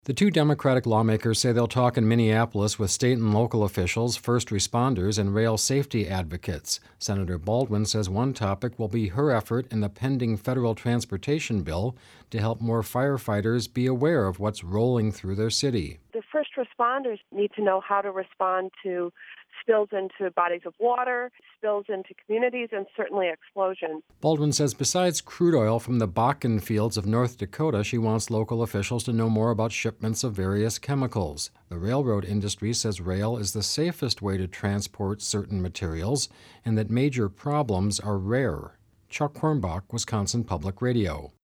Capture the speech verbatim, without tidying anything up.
The two Democratic lawmakers say they'll talk in Minneapolis with state and local officials, first responders, and rail safety advocates. Senator Baldwin says one topic will be her effort in the pending federal transportation bill to help more firefighters be aware of what's rolling through their city. The first responders need to know how to respond to spills into bodies of water, spills into communities, and certainly explosions. Baldwin says besides crude oil from the Bakken fields of North Dakota, she wants local officials to know more about shipments of various chemicals. The railroad industry says rail is the safest way to transport certain materials and that major problems are rare. Chuck Hornbach, Wisconsin Public Radio.